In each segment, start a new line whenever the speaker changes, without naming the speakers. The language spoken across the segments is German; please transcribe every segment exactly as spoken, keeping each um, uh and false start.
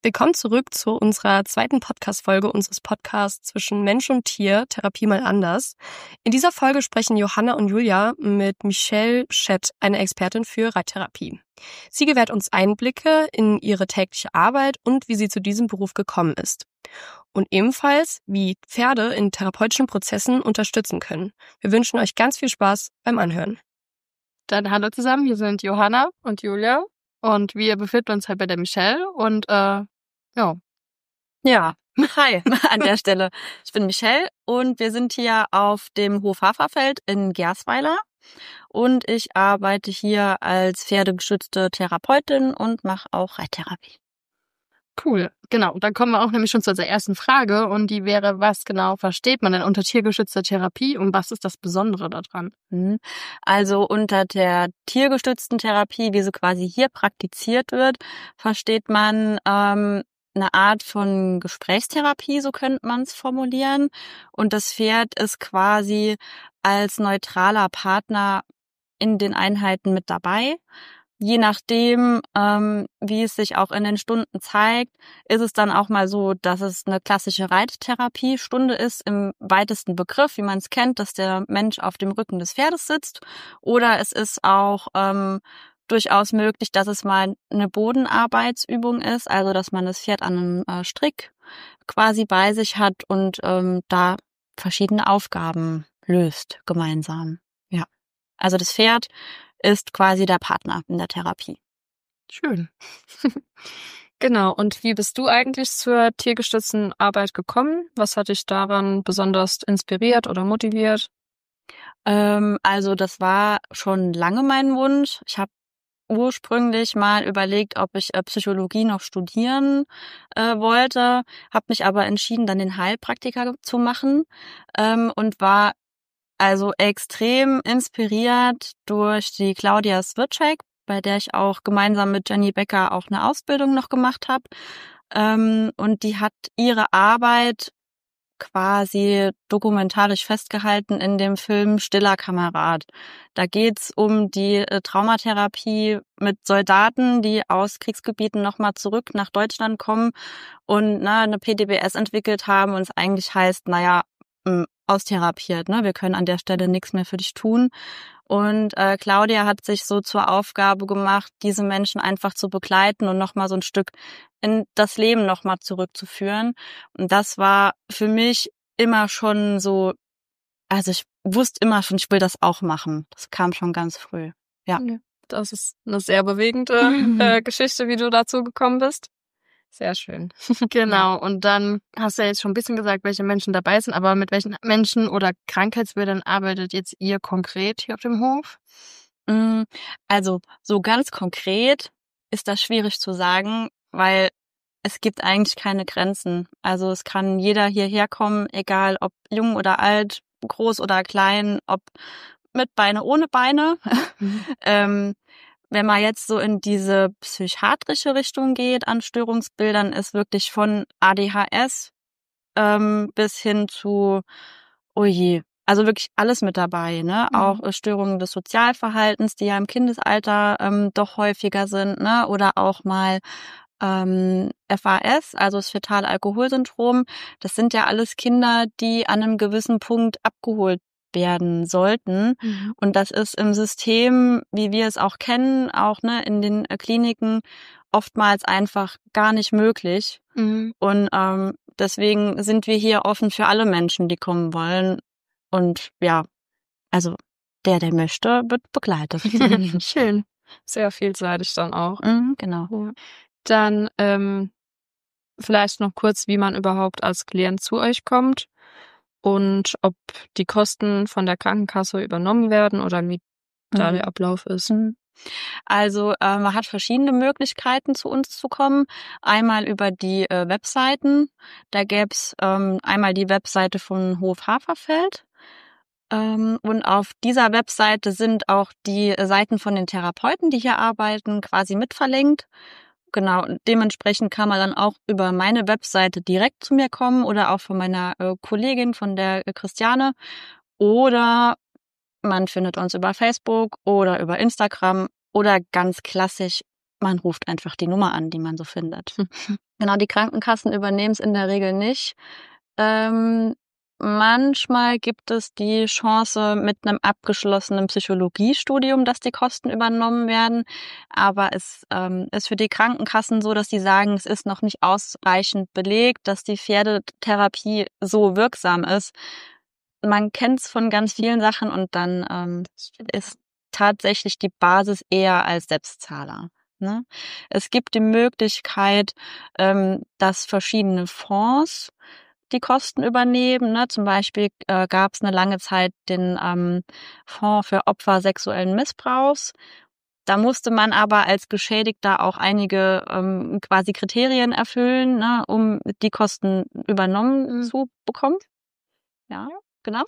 Willkommen zurück zu unserer zweiten Podcast-Folge unseres Podcasts zwischen Mensch und Tier, Therapie mal anders. In dieser Folge sprechen Johanna und Julia mit Michelle Schett, eine Expertin für Reittherapie. Sie gewährt uns Einblicke in ihre tägliche Arbeit und wie sie zu diesem Beruf gekommen ist. Und ebenfalls, wie Pferde in therapeutischen Prozessen unterstützen können. Wir wünschen euch ganz viel Spaß beim Anhören.
Dann hallo zusammen, hier sind Johanna und Julia und wir befinden uns halt bei der Michelle und äh, ja.
Ja, hi an der Stelle. Ich bin Michelle und wir sind hier auf dem Hof Haferfeld in Gersweiler und ich arbeite hier als pferdegestützte Therapeutin und mache auch Reittherapie.
Cool, genau. Und dann kommen wir auch nämlich schon zu unserer ersten Frage und die wäre, was genau versteht man denn unter tiergestützter Therapie und was ist das Besondere daran?
Also unter der tiergestützten Therapie, wie sie quasi hier praktiziert wird, versteht man ähm, eine Art von Gesprächstherapie, so könnte man es formulieren. Und das Pferd ist quasi als neutraler Partner in den Einheiten mit dabei. Je nachdem, ähm, wie es sich auch in den Stunden zeigt, ist es dann auch mal so, dass es eine klassische Reittherapiestunde ist, im weitesten Begriff, wie man es kennt, dass der Mensch auf dem Rücken des Pferdes sitzt. Oder es ist auch ähm, durchaus möglich, dass es mal eine Bodenarbeitsübung ist, also dass man das Pferd an einem äh, Strick quasi bei sich hat und ähm, da verschiedene Aufgaben löst gemeinsam. Ja, also das Pferd ist quasi der Partner in der Therapie.
Schön. Genau, und wie bist du eigentlich zur tiergestützten Arbeit gekommen? Was hat dich daran besonders inspiriert oder motiviert?
Ähm, also das war schon lange mein Wunsch. Ich habe ursprünglich mal überlegt, ob ich äh, Psychologie noch studieren äh, wollte, habe mich aber entschieden, dann den Heilpraktiker zu machen ähm, und war also extrem inspiriert durch die Claudia Swieczek, bei der ich auch gemeinsam mit Jenny Becker auch eine Ausbildung noch gemacht habe. Ähm, und die hat ihre Arbeit quasi dokumentarisch festgehalten in dem Film Stiller Kamerad. Da geht's um die äh, Traumatherapie mit Soldaten, die aus Kriegsgebieten nochmal zurück nach Deutschland kommen und na, eine P D B S entwickelt haben und es eigentlich heißt, naja, mh, austherapiert, ne? Wir können an der Stelle nichts mehr für dich tun. Und äh, Claudia hat sich so zur Aufgabe gemacht, diese Menschen einfach zu begleiten und nochmal so ein Stück in das Leben nochmal zurückzuführen. Und das war für mich immer schon so, also ich wusste immer schon, ich will das auch machen. Das kam schon ganz früh. Ja.
Das ist eine sehr bewegende äh, Geschichte, wie du dazu gekommen bist. Sehr schön. Genau, und dann hast du ja jetzt schon ein bisschen gesagt, welche Menschen dabei sind, aber mit welchen Menschen oder Krankheitsbildern arbeitet jetzt ihr konkret hier auf dem Hof?
Also so ganz konkret ist das schwierig zu sagen, weil es gibt eigentlich keine Grenzen. Also es kann jeder hierher kommen, egal ob jung oder alt, groß oder klein, ob mit Beine, ohne Beine. Mhm. ähm, Wenn man jetzt so in diese psychiatrische Richtung geht an Störungsbildern, ist wirklich von A D H S ähm, bis hin zu, oh je, also wirklich alles mit dabei, ne? Mhm. Auch äh, Störungen des Sozialverhaltens, die ja im Kindesalter ähm, doch häufiger sind, ne? Oder auch mal ähm, F A S, also das Fetalalkoholsyndrom. Das sind ja alles Kinder, die an einem gewissen Punkt abgeholt werden sollten. Mhm. Und das ist im System, wie wir es auch kennen, auch ne, in den äh, Kliniken oftmals einfach gar nicht möglich. Mhm. Und ähm, deswegen sind wir hier offen für alle Menschen, die kommen wollen. Und ja, also der, der möchte, wird begleitet.
Schön. Sehr vielseitig dann auch.
Mhm, genau.
Ja. Dann ähm, vielleicht noch kurz, wie man überhaupt als Klient zu euch kommt. Und ob die Kosten von der Krankenkasse übernommen werden oder wie da mhm. der Ablauf ist.
Also äh, man hat verschiedene Möglichkeiten, zu uns zu kommen. Einmal über die äh, Webseiten. Da gäbe es ähm, einmal die Webseite von Hof Haferfeld. Ähm, und auf dieser Webseite sind auch die Seiten von den Therapeuten, die hier arbeiten, quasi mit verlinkt. Genau, dementsprechend kann man dann auch über meine Webseite direkt zu mir kommen oder auch von meiner äh, Kollegin, von der äh, Christiane. Oder man findet uns über Facebook oder über Instagram oder ganz klassisch, man ruft einfach die Nummer an, die man so findet. Genau, die Krankenkassen übernehmen es in der Regel nicht. Ähm, manchmal gibt es die Chance mit einem abgeschlossenen Psychologiestudium, dass die Kosten übernommen werden. Aber es ähm, ist für die Krankenkassen so, dass die sagen, es ist noch nicht ausreichend belegt, dass die Pferdetherapie so wirksam ist. Man kennt es von ganz vielen Sachen und dann ähm, ist tatsächlich die Basis eher als Selbstzahler. Ne? Es gibt die Möglichkeit, ähm, dass verschiedene Fonds die Kosten übernehmen. Ne? Zum Beispiel äh, gab es eine lange Zeit den ähm, Fonds für Opfer sexuellen Missbrauchs. Da musste man aber als Geschädigter auch einige ähm, quasi Kriterien erfüllen, ne, um die Kosten übernommen zu bekommen. Ja, genau.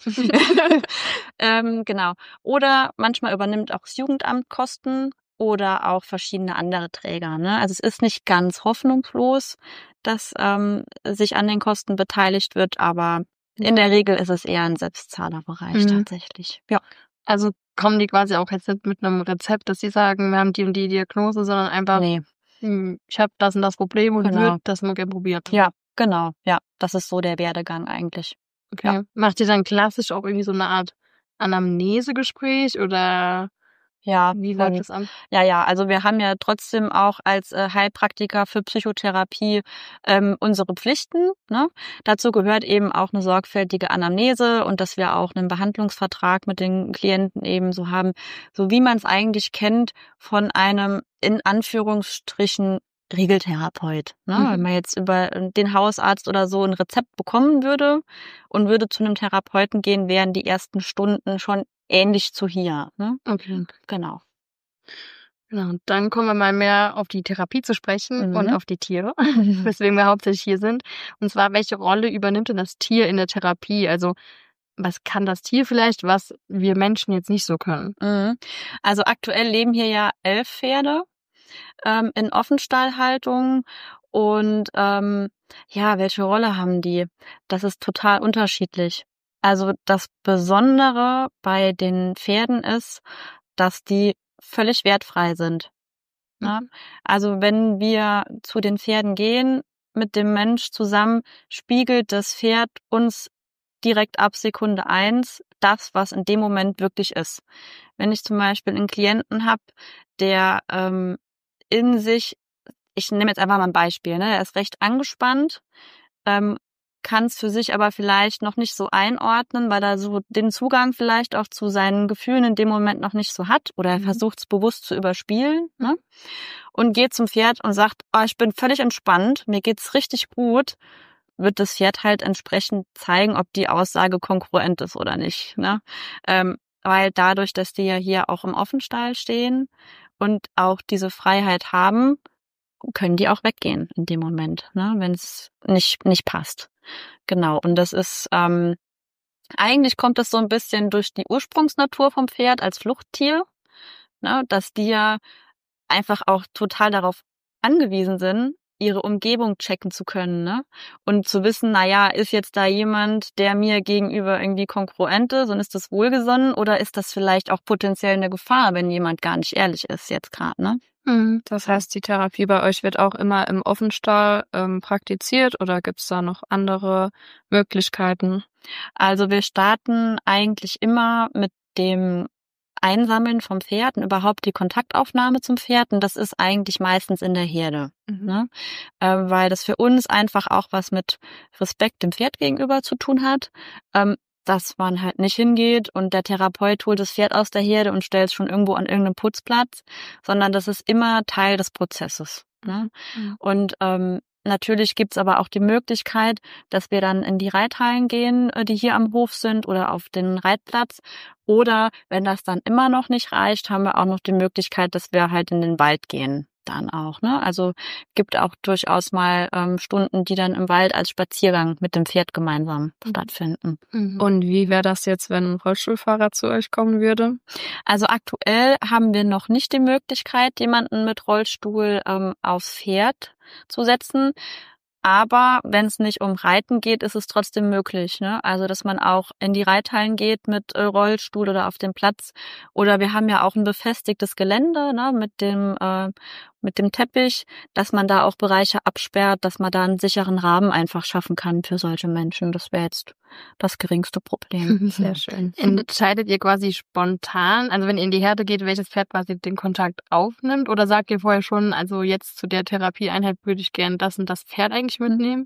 ähm, genau. Oder manchmal übernimmt auch das Jugendamt Kosten oder auch verschiedene andere Träger. Ne? Also es ist nicht ganz hoffnungslos, dass ähm, sich an den Kosten beteiligt wird, aber in der Regel ist es eher ein Selbstzahlerbereich
Mhm.
tatsächlich. Ja.
Also kommen die quasi auch jetzt nicht mit einem Rezept, dass sie sagen, wir haben die und die Diagnose, sondern einfach,
Nee,
hm, ich habe das und das Problem und
Genau.
würde das mal gerne probieren.
ja, genau. Ja, das ist so der Werdegang eigentlich.
Okay. Macht ihr dann klassisch auch irgendwie so eine Art Anamnesegespräch oder
Ja,
wie
von,
läuft das an?
ja, ja, also wir haben ja trotzdem auch als äh, Heilpraktiker für Psychotherapie ähm, unsere Pflichten. Ne? Dazu gehört eben auch eine sorgfältige Anamnese und dass wir auch einen Behandlungsvertrag mit den Klienten eben so haben, so wie man es eigentlich kennt von einem in Anführungsstrichen Regeltherapeut. Ne?
Mhm.
Wenn man jetzt über den Hausarzt oder so ein Rezept bekommen würde und würde zu einem Therapeuten gehen, wären die ersten Stunden schon ähnlich zu hier. Ne?
Okay.
Genau.
Genau. Und dann kommen wir mal mehr auf die Therapie zu sprechen
Mhm.
und auf die Tiere, weswegen wir hauptsächlich hier sind. Und zwar, welche Rolle übernimmt denn das Tier in der Therapie? Also, was kann das Tier vielleicht, was wir Menschen jetzt nicht so können?
Mhm. Also aktuell leben hier ja elf Pferde ähm, in Offenstallhaltung. Und ähm, ja, welche Rolle haben die? Das ist total unterschiedlich. Also das Besondere bei den Pferden ist, dass die völlig wertfrei sind. Ne? Also wenn wir zu den Pferden gehen, mit dem Mensch zusammen, spiegelt das Pferd uns direkt ab Sekunde eins das, was in dem Moment wirklich ist. Wenn ich zum Beispiel einen Klienten habe, der ähm, in sich, ich nehme jetzt einfach mal ein Beispiel, ne, er ist recht angespannt, ähm, kann es für sich aber vielleicht noch nicht so einordnen, weil er so den Zugang vielleicht auch zu seinen Gefühlen in dem Moment noch nicht so hat oder er
Mhm.
versucht es bewusst zu überspielen, ne? Und geht zum Pferd und sagt, oh, ich bin völlig entspannt, mir geht's richtig gut, wird das Pferd halt entsprechend zeigen, ob die Aussage kongruent ist oder nicht, ne? Ähm, weil dadurch, dass die ja hier auch im Offenstall stehen und auch diese Freiheit haben, können die auch weggehen in dem Moment, ne, wenn es nicht nicht passt. Genau. Und das ist ähm, eigentlich kommt das so ein bisschen durch die Ursprungsnatur vom Pferd als Fluchttier, ne, dass die ja einfach auch total darauf angewiesen sind, ihre Umgebung checken zu können, ne? Und zu wissen, na ja, ist jetzt da jemand, der mir gegenüber irgendwie kongruent ist und ist das wohlgesonnen oder ist das vielleicht auch potenziell eine Gefahr, wenn jemand gar nicht ehrlich ist jetzt gerade, ne?
Mhm. Das heißt, die Therapie bei euch wird auch immer im Offenstall ähm, praktiziert oder gibt's da noch andere Möglichkeiten?
Also wir starten eigentlich immer mit dem Einsammeln vom Pferd und überhaupt die Kontaktaufnahme zum Pferd. Und das ist eigentlich meistens in der Herde,
Mhm.
ne? Ähm, weil das für uns einfach auch was mit Respekt dem Pferd gegenüber zu tun hat. Ähm, dass man halt nicht hingeht und der Therapeut holt das Pferd aus der Herde und stellt es schon irgendwo an irgendeinem Putzplatz, sondern das ist immer Teil des Prozesses, ne?
Mhm.
Und ähm, natürlich gibt's aber auch die Möglichkeit, dass wir dann in die Reithallen gehen, die hier am Hof sind oder auf den Reitplatz. Oder wenn das dann immer noch nicht reicht, haben wir auch noch die Möglichkeit, dass wir halt in den Wald gehen dann auch, ne? Also gibt auch durchaus mal ähm, Stunden, die dann im Wald als Spaziergang mit dem Pferd gemeinsam
Mhm.
stattfinden.
Mhm. Und wie wäre das jetzt, wenn ein Rollstuhlfahrer zu euch kommen würde?
Also aktuell haben wir noch nicht die Möglichkeit, jemanden mit Rollstuhl ähm, aufs Pferd zu setzen. Aber wenn es nicht um Reiten geht, ist es trotzdem möglich, ne? Also, dass man auch in die Reithallen geht mit äh, Rollstuhl oder auf dem Platz. Oder wir haben ja auch ein befestigtes Gelände, ne, mit dem äh, mit dem Teppich, dass man da auch Bereiche absperrt, dass man da einen sicheren Rahmen einfach schaffen kann für solche Menschen. Das wäre jetzt das geringste Problem.
Sehr schön. Entscheidet ihr quasi spontan, also wenn ihr in die Herde geht, welches Pferd quasi den Kontakt aufnimmt? Oder sagt ihr vorher schon, also jetzt zu der Therapieeinheit würde ich gerne das und das Pferd eigentlich mitnehmen?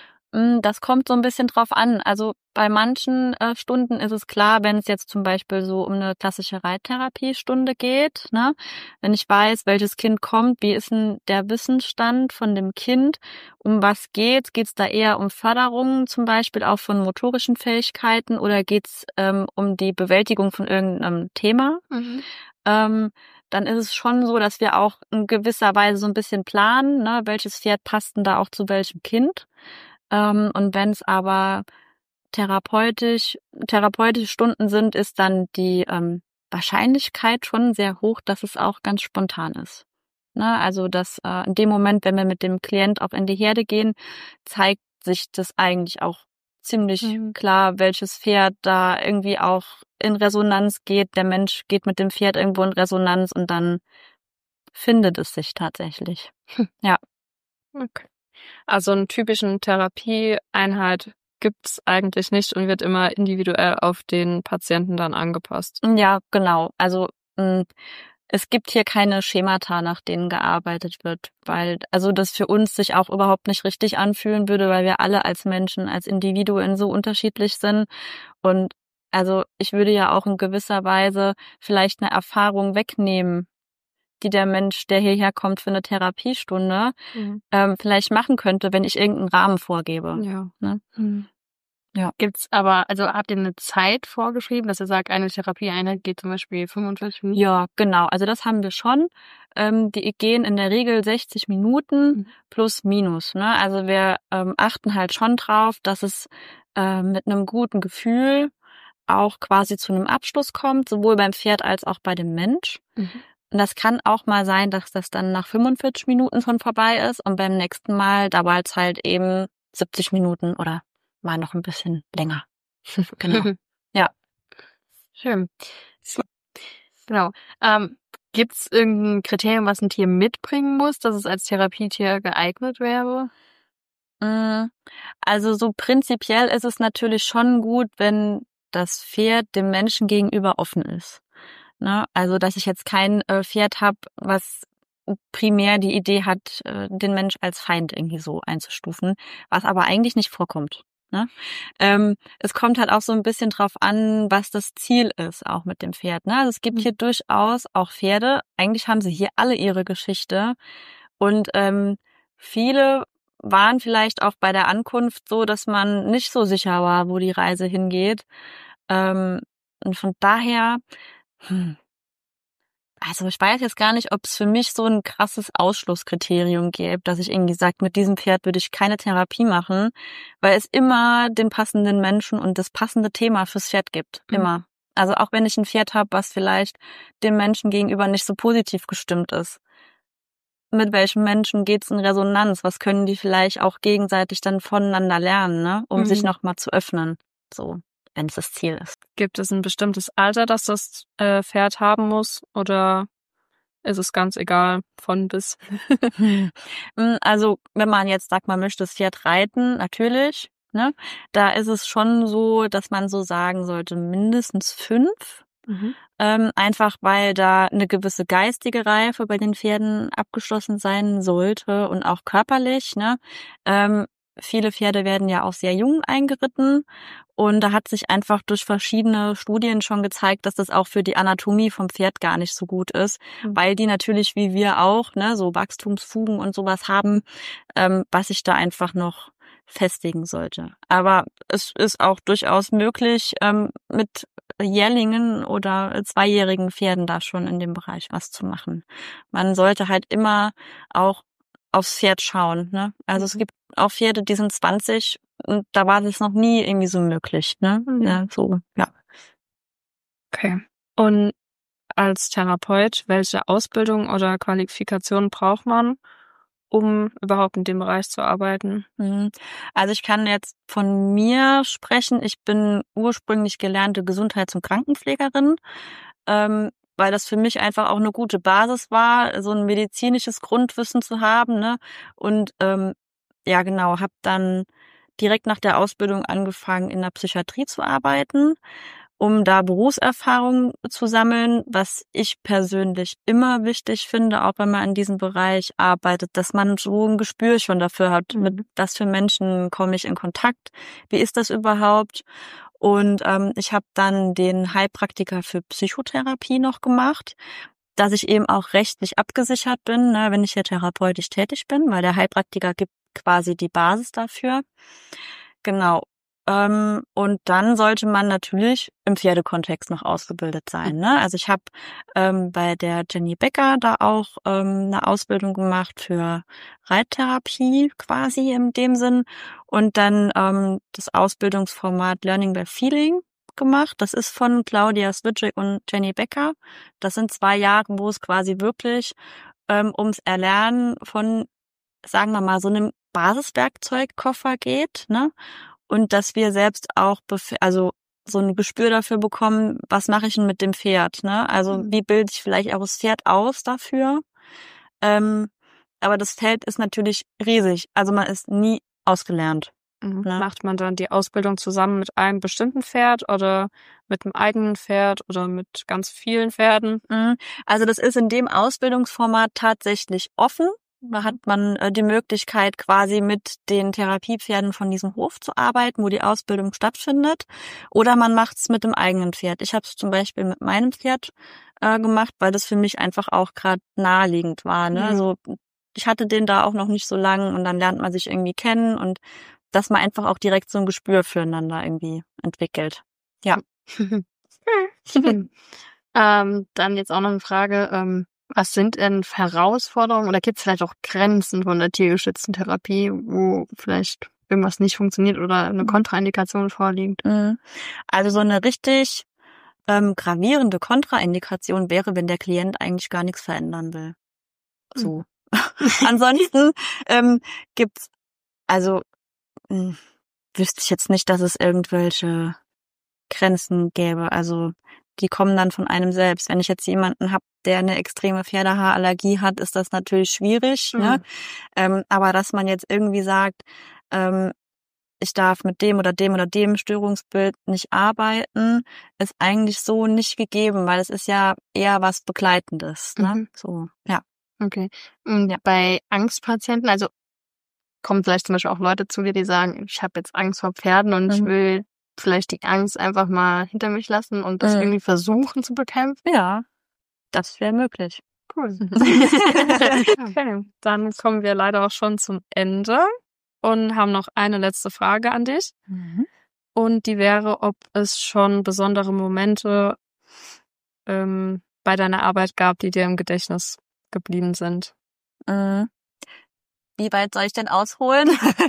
Das kommt so ein bisschen drauf an. Also bei manchen äh, Stunden ist es klar, wenn es jetzt zum Beispiel so um eine klassische Reittherapiestunde geht, ne? Wenn ich weiß, welches Kind kommt, wie ist denn der Wissensstand von dem Kind, um was geht's? Geht's da eher um Förderung zum Beispiel auch von motorischen Fähigkeiten oder geht's ähm, um die Bewältigung von irgendeinem Thema?
Mhm.
Ähm, dann ist es schon so, dass wir auch in gewisser Weise so ein bisschen planen, ne? Welches Pferd passt denn da auch zu welchem Kind? Ähm, und wenn es aber therapeutisch, therapeutische Stunden sind, ist dann die ähm, Wahrscheinlichkeit schon sehr hoch, dass es auch ganz spontan ist. Ne? Also dass äh, in dem Moment, wenn wir mit dem Klient auch in die Herde gehen, zeigt sich das eigentlich auch ziemlich mhm. klar, welches Pferd da irgendwie auch in Resonanz geht. Der Mensch geht mit dem Pferd irgendwo in Resonanz und dann findet es sich tatsächlich.
Hm.
Ja.
Okay. Also einen typischen Therapieeinheit gibt's eigentlich nicht und wird immer individuell auf den Patienten dann angepasst.
Ja, genau. Also mh, es gibt hier keine Schemata, nach denen gearbeitet wird, weil also das für uns sich auch überhaupt nicht richtig anfühlen würde, weil wir alle als Menschen, als Individuen so unterschiedlich sind. Und also ich würde ja auch in gewisser Weise vielleicht eine Erfahrung wegnehmen, die der Mensch, der hierher kommt für eine Therapiestunde, mhm. ähm, vielleicht machen könnte, wenn ich irgendeinen Rahmen vorgebe.
Ja.
Ne?
Mhm. Ja. Gibt's aber, also habt ihr eine Zeit vorgeschrieben, dass ihr sagt, eine Therapieeinheit geht zum Beispiel fünfundvierzig Minuten?
Ja, genau. Also das haben wir schon. Ähm, die gehen in der Regel sechzig Minuten mhm. plus minus. Ne? Also wir ähm, achten halt schon drauf, dass es äh, mit einem guten Gefühl auch quasi zu einem Abschluss kommt, sowohl beim Pferd als auch bei dem Mensch. Mhm. Und das kann auch mal sein, dass das dann nach fünfundvierzig Minuten schon vorbei ist und beim nächsten Mal dauert es halt eben siebzig Minuten oder mal noch ein bisschen länger. Genau. Ja.
Schön. Genau. Ähm, Gibt es irgendein Kriterium, was ein Tier mitbringen muss, dass es als Therapietier geeignet wäre?
Also so prinzipiell ist es natürlich schon gut, wenn das Pferd dem Menschen gegenüber offen ist. Ne? Also dass ich jetzt kein äh, Pferd habe, was primär die Idee hat, äh, den Mensch als Feind irgendwie so einzustufen, was aber eigentlich nicht vorkommt. Ne? Ähm, es kommt halt auch so ein bisschen drauf an, was das Ziel ist, auch mit dem Pferd. Ne? Also es gibt hier durchaus auch Pferde, eigentlich haben sie hier alle ihre Geschichte und ähm, viele waren vielleicht auch bei der Ankunft so, dass man nicht so sicher war, wo die Reise hingeht. Ähm, und von daher, hm, also ich weiß jetzt gar nicht, ob es für mich so ein krasses Ausschlusskriterium gäbe, dass ich irgendwie sage, mit diesem Pferd würde ich keine Therapie machen, weil es immer den passenden Menschen und das passende Thema fürs Pferd gibt. Mhm. Immer. Also auch wenn ich ein Pferd habe, was vielleicht dem Menschen gegenüber nicht so positiv gestimmt ist. Mit welchen Menschen geht's in Resonanz? Was können die vielleicht auch gegenseitig dann voneinander lernen, ne? Um mhm. sich nochmal zu öffnen, so, wenn es das Ziel ist.
Gibt es ein bestimmtes Alter, das das äh, Pferd haben muss, oder ist es ganz egal, von bis?
Also wenn man jetzt sagt, man möchte das Pferd reiten, natürlich, ne? Da ist es schon so, dass man so sagen sollte, mindestens fünf. Mhm. Ähm, einfach weil da eine gewisse geistige Reife bei den Pferden abgeschlossen sein sollte und auch körperlich. Ne? Ähm, viele Pferde werden ja auch sehr jung eingeritten und da hat sich einfach durch verschiedene Studien schon gezeigt, dass das auch für die Anatomie vom Pferd gar nicht so gut ist, mhm. weil die natürlich wie wir auch ne so Wachstumsfugen und sowas haben, ähm, was sich da einfach noch festigen sollte. Aber es ist auch durchaus möglich, ähm, mit Jährlingen oder zweijährigen Pferden da schon in dem Bereich was zu machen. Man sollte halt immer auch aufs Pferd schauen. Ne? Also mhm. es gibt auch Pferde, die sind zwanzig und da war das noch nie irgendwie so möglich. Ne? Mhm. Ja, so, ja.
Okay. Und als Therapeut, welche Ausbildung oder Qualifikation braucht man, um überhaupt in dem Bereich zu arbeiten?
Also ich kann jetzt von mir sprechen. Ich bin ursprünglich gelernte Gesundheits- und Krankenpflegerin. Ähm, weil das für mich einfach auch eine gute Basis war, so ein medizinisches Grundwissen zu haben, ne? Und ähm, ja, genau, habe dann direkt nach der Ausbildung angefangen, in der Psychiatrie zu arbeiten, um da Berufserfahrung zu sammeln, was ich persönlich immer wichtig finde, auch wenn man in diesem Bereich arbeitet, dass man so ein Gespür schon dafür hat, mit was für Menschen komme ich in Kontakt, wie ist das überhaupt? Und ähm, ich habe dann den Heilpraktiker für Psychotherapie noch gemacht, dass ich eben auch rechtlich abgesichert bin, ne, wenn ich hier therapeutisch tätig bin, weil der Heilpraktiker gibt quasi die Basis dafür. Genau. Ähm, und dann sollte man natürlich im Pferdekontext noch ausgebildet sein. Ne? Also ich habe ähm, bei der Jenny Becker da auch ähm, eine Ausbildung gemacht für Reittherapie quasi in dem Sinn und dann ähm, das Ausbildungsformat Learning by Feeling gemacht. Das ist von Claudia Swidczyk und Jenny Becker. Das sind zwei Jahre, wo es quasi wirklich ähm, ums Erlernen von, sagen wir mal, so einem Basiswerkzeugkoffer geht, ne? Und dass wir selbst auch, bef- also so ein Gespür dafür bekommen, was mache ich denn mit dem Pferd, ne? Also wie bilde ich vielleicht auch das Pferd aus dafür? Ähm, aber das Feld ist natürlich riesig. Also man ist nie ausgelernt.
Mhm.
Ne?
Macht man dann die Ausbildung zusammen mit einem bestimmten Pferd oder mit einem eigenen Pferd oder mit ganz vielen Pferden?
Mhm. Also das ist in dem Ausbildungsformat tatsächlich offen. Da hat man äh, die Möglichkeit, quasi mit den Therapiepferden von diesem Hof zu arbeiten, wo die Ausbildung stattfindet. Oder man macht es mit dem eigenen Pferd. Ich habe es zum Beispiel mit meinem Pferd äh, gemacht, weil das für mich einfach auch gerade naheliegend war. Ne?
Mhm.
Also ich hatte den da auch noch nicht so lang und dann lernt man sich irgendwie kennen und dass man einfach auch direkt so ein Gespür füreinander irgendwie entwickelt. Ja.
ähm, dann jetzt auch noch eine Frage. Ähm, was sind denn Herausforderungen oder gibt es vielleicht auch Grenzen von der tiergeschützten Therapie, wo vielleicht irgendwas nicht funktioniert oder eine Kontraindikation vorliegt?
Also so eine richtig ähm, gravierende Kontraindikation wäre, wenn der Klient eigentlich gar nichts verändern will. So. Ansonsten ähm, gibt's, also mh, wüsste ich jetzt nicht, dass es irgendwelche Grenzen gäbe. Also die kommen dann von einem selbst. Wenn ich jetzt jemanden habe, der eine extreme Pferdehaarallergie hat, ist das natürlich schwierig. Mhm. Ne? Ähm, aber dass man jetzt irgendwie sagt, ähm, ich darf mit dem oder dem oder dem Störungsbild nicht arbeiten, ist eigentlich so nicht gegeben, weil es ist ja eher was Begleitendes. Ne?
Mhm.
So, ja.
Okay. Und ja, bei Angstpatienten, also kommen vielleicht zum Beispiel auch Leute zu dir, die sagen, ich habe jetzt Angst vor Pferden und mhm. ich will vielleicht die Angst einfach mal hinter mich lassen und das mhm. irgendwie versuchen zu bekämpfen?
Ja, das wäre möglich.
Cool. Okay, dann kommen wir leider auch schon zum Ende und haben noch eine letzte Frage an dich. Mhm. Und die wäre, ob es schon besondere Momente ähm, bei deiner Arbeit gab, die dir im Gedächtnis geblieben sind.
Mhm. Wie weit soll ich denn ausholen?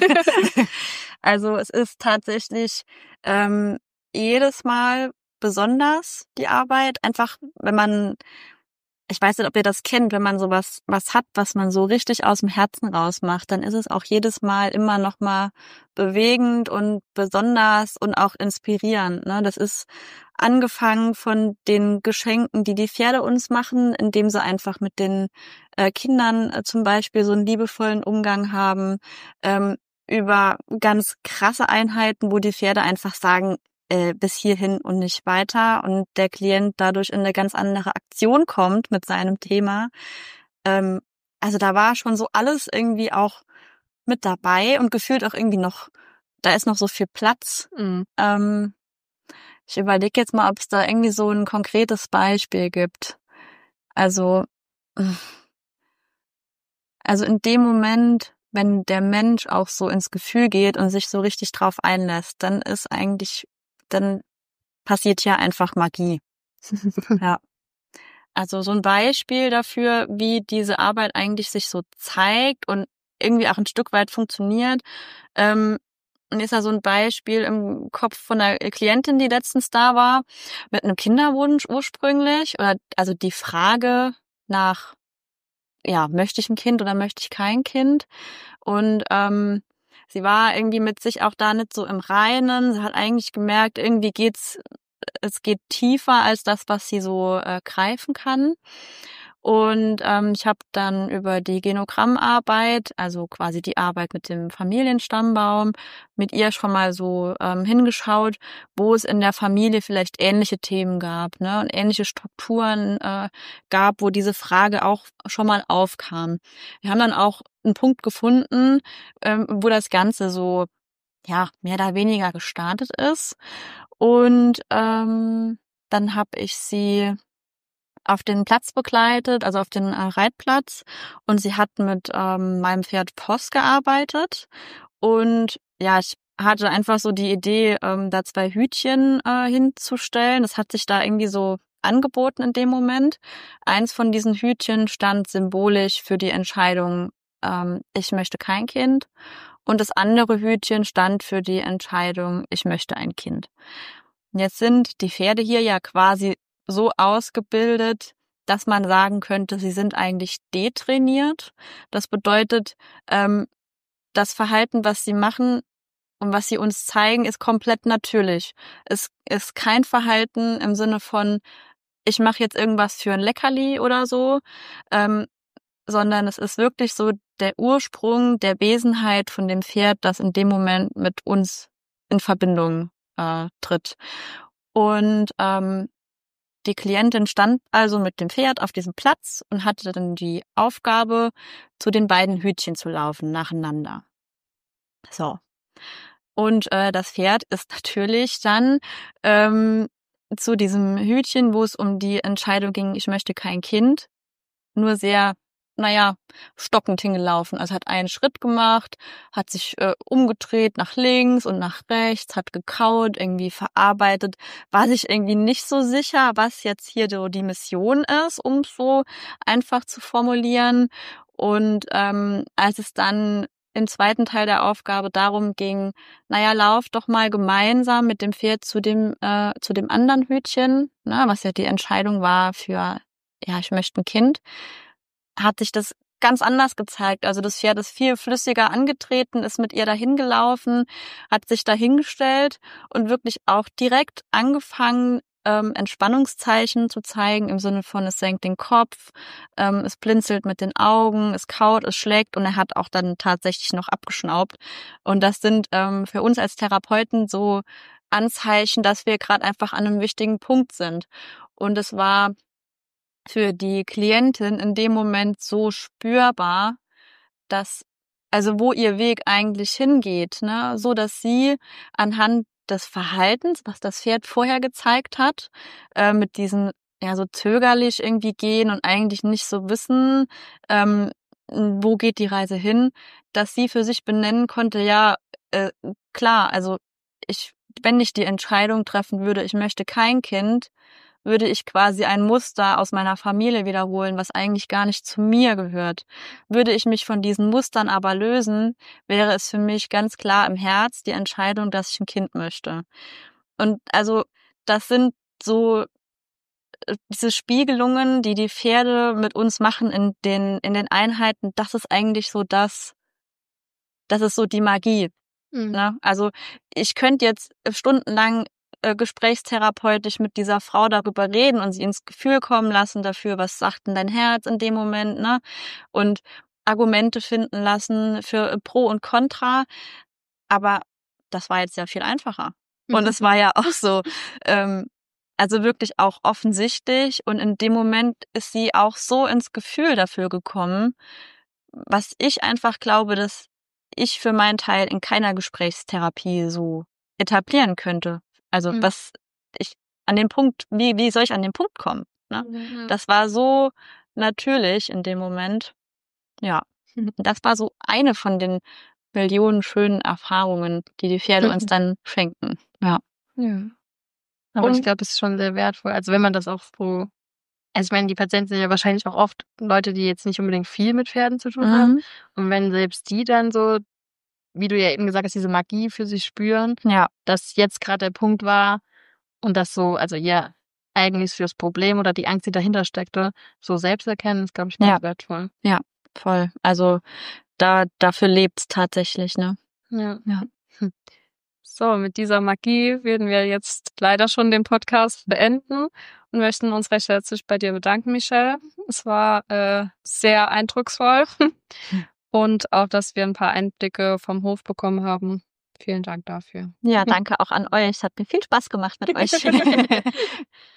Also es ist tatsächlich ähm, jedes Mal besonders, die Arbeit. Einfach, wenn man, ich weiß nicht, ob ihr das kennt, wenn man sowas was hat, was man so richtig aus dem Herzen rausmacht, dann ist es auch jedes Mal immer noch mal bewegend und besonders und auch inspirierend. Ne? Das ist angefangen von den Geschenken, die die Pferde uns machen, indem sie einfach mit den äh, Kindern äh, zum Beispiel so einen liebevollen Umgang haben, ähm, über ganz krasse Einheiten, wo die Pferde einfach sagen, äh, bis hierhin und nicht weiter und der Klient dadurch in eine ganz andere Aktion kommt mit seinem Thema. Ähm, also da war schon so alles irgendwie auch mit dabei und gefühlt auch irgendwie noch, da ist noch so viel Platz. Mhm. Ähm, ich überlege jetzt mal, ob es da irgendwie so ein konkretes Beispiel gibt. Also, also in dem Moment, wenn der Mensch auch so ins Gefühl geht und sich so richtig drauf einlässt, dann ist eigentlich, dann passiert ja einfach Magie. Ja. Also so ein Beispiel dafür, wie diese Arbeit eigentlich sich so zeigt und irgendwie auch ein Stück weit funktioniert, ähm, ist ja so ein Beispiel im Kopf von einer Klientin, die letztens da war, mit einem Kinderwunsch ursprünglich, oder also die Frage nach, ja, möchte ich ein Kind oder möchte ich kein Kind? Und ähm, sie war irgendwie mit sich auch da nicht so im Reinen. Sie hat eigentlich gemerkt, irgendwie geht's es geht tiefer als das, was sie so äh, greifen kann. Und ähm, ich habe dann über die Genogrammarbeit, also quasi die Arbeit mit dem Familienstammbaum, mit ihr schon mal so ähm, hingeschaut, wo es in der Familie vielleicht ähnliche Themen gab, ne, und ähnliche Strukturen äh, gab, wo diese Frage auch schon mal aufkam. Wir haben dann auch einen Punkt gefunden, ähm, wo das Ganze so ja mehr oder weniger gestartet ist. Und ähm, dann habe ich sie auf den Platz begleitet, also auf den äh, Reitplatz, und sie hat mit ähm, meinem Pferd Post gearbeitet. Und ja, ich hatte einfach so die Idee, ähm, da zwei Hütchen äh, hinzustellen. Das hat sich da irgendwie so angeboten in dem Moment. Eins von diesen Hütchen stand symbolisch für die Entscheidung, ähm, ich möchte kein Kind. Und das andere Hütchen stand für die Entscheidung, ich möchte ein Kind. Jetzt sind die Pferde hier ja quasi so ausgebildet, dass man sagen könnte, sie sind eigentlich detrainiert. Das bedeutet, ähm, das Verhalten, was sie machen und was sie uns zeigen, ist komplett natürlich. Es ist kein Verhalten im Sinne von, ich mache jetzt irgendwas für ein Leckerli oder so, ähm, sondern es ist wirklich so der Ursprung der Wesenheit von dem Pferd, das in dem Moment mit uns in Verbindung äh, tritt. Und ähm, die Klientin stand also mit dem Pferd auf diesem Platz und hatte dann die Aufgabe, zu den beiden Hütchen zu laufen, nacheinander. So. Und äh, das Pferd ist natürlich dann ähm, zu diesem Hütchen, wo es um die Entscheidung ging, ich möchte kein Kind, nur sehr, naja, stockend hingelaufen. Also hat einen Schritt gemacht, hat sich äh, umgedreht nach links und nach rechts, hat gekaut, irgendwie verarbeitet, war sich irgendwie nicht so sicher, was jetzt hier so die Mission ist, um es so einfach zu formulieren. Und ähm, als es dann im zweiten Teil der Aufgabe darum ging, naja, lauf doch mal gemeinsam mit dem Pferd zu dem äh, zu dem anderen Hütchen, ne, was ja die Entscheidung war für, ja, ich möchte ein Kind, hat sich das ganz anders gezeigt. Also das Pferd ist viel flüssiger angetreten, ist mit ihr dahin gelaufen, hat sich dahingestellt und wirklich auch direkt angefangen, ähm, Entspannungszeichen zu zeigen, im Sinne von, es senkt den Kopf, ähm, es blinzelt mit den Augen, es kaut, es schlägt, und er hat auch dann tatsächlich noch abgeschnaubt. Und das sind ähm, für uns als Therapeuten so Anzeichen, dass wir gerade einfach an einem wichtigen Punkt sind. Und es war für die Klientin in dem Moment so spürbar, dass, also wo ihr Weg eigentlich hingeht, ne, so dass sie anhand des Verhaltens, was das Pferd vorher gezeigt hat, äh, mit diesem, ja, so zögerlich irgendwie gehen und eigentlich nicht so wissen, ähm, wo geht die Reise hin, dass sie für sich benennen konnte, ja, äh, klar, also ich, wenn ich die Entscheidung treffen würde, ich möchte kein Kind, würde ich quasi ein Muster aus meiner Familie wiederholen, was eigentlich gar nicht zu mir gehört. Würde ich mich von diesen Mustern aber lösen, wäre es für mich ganz klar im Herz die Entscheidung, dass ich ein Kind möchte. Und also das sind so diese Spiegelungen, die die Pferde mit uns machen in den in den Einheiten. Das ist eigentlich so das, das ist so die Magie. Mhm. Ne? Also ich könnte jetzt stundenlang gesprächstherapeutisch mit dieser Frau darüber reden und sie ins Gefühl kommen lassen dafür, was sagt denn dein Herz in dem Moment, ne? Und Argumente finden lassen für Pro und Contra. Aber das war jetzt ja viel einfacher. Und mhm. es war ja auch so, ähm, also wirklich auch offensichtlich. Und in dem Moment ist sie auch so ins Gefühl dafür gekommen, was ich einfach glaube, dass ich für meinen Teil in keiner Gesprächstherapie so etablieren könnte. Also mhm. was ich an den Punkt, wie wie soll ich an den Punkt kommen? Ne? Mhm. Das war so natürlich in dem Moment. Ja, mhm. das war so eine von den Millionen schönen Erfahrungen, die die Pferde mhm. uns dann schenken. Ja.
Ja. Aber Und, ich glaube, es ist schon sehr wertvoll. Also wenn man das auch so, also ich meine, die Patienten sind ja wahrscheinlich auch oft Leute, die jetzt nicht unbedingt viel mit Pferden zu tun mhm. haben. Und wenn selbst die dann so, wie du ja eben gesagt hast, diese Magie für sich spüren,
ja,
dass jetzt gerade der Punkt war und das so, also ihr eigentlich fürs Problem oder die Angst, die dahinter steckte, so selbst erkennen, ist, glaube ich, ganz
ja.
wertvoll.
Ja, voll. Also da dafür lebt's tatsächlich, ne?
Ja.
ja.
Hm. So, mit dieser Magie werden wir jetzt leider schon den Podcast beenden und möchten uns recht herzlich bei dir bedanken, Michelle. Es war äh, sehr eindrucksvoll und auch, dass wir ein paar Einblicke vom Hof bekommen haben. Vielen Dank dafür.
Ja, danke auch an euch. Es hat mir viel Spaß gemacht mit euch.